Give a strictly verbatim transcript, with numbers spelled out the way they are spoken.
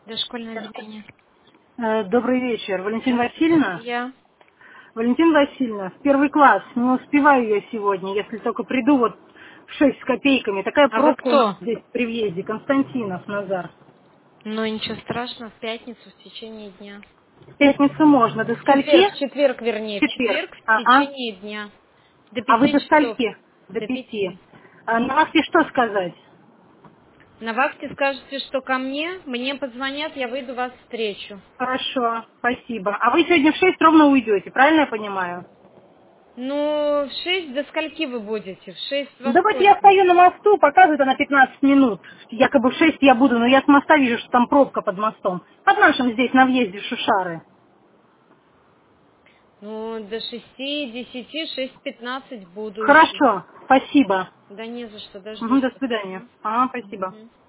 Дошкольное отделение. Э, Добрый вечер. Валентина Здравствуйте. Васильевна? Я. Валентина Васильевна, в первый класс. Не успеваю я сегодня, если только приду вот в шесть с копейками. Такая А вы пробка у нас кто? здесь при въезде. Константинов, Назар. Ну ничего страшного, в пятницу в течение дня. В пятницу можно. До В четверг, скольки? в четверг В вернее, в четверг. четверг в Ага. течение дня. До А вы пяти до часов. скольки? До До пяти. пяти. А на вас и что сказать? На вахте скажете, что ко мне, мне позвонят, я выйду вас встречу. Хорошо, спасибо. А вы сегодня в шесть ровно уйдете, правильно я понимаю? Ну, в шесть до скольки вы будете? В шесть во Да вот я сколько? стою на мосту, показывает она пятнадцать минут. Якобы в шесть я буду, но я с моста вижу, что там пробка под мостом. Под нашим здесь на въезде в Шушары. Ну, до шести, десяти, шесть пятнадцать буду еще. Хорошо, спасибо. Да не за что, Мгм, до дождешься. свидания. Мгм. Ага, спасибо. Мгм.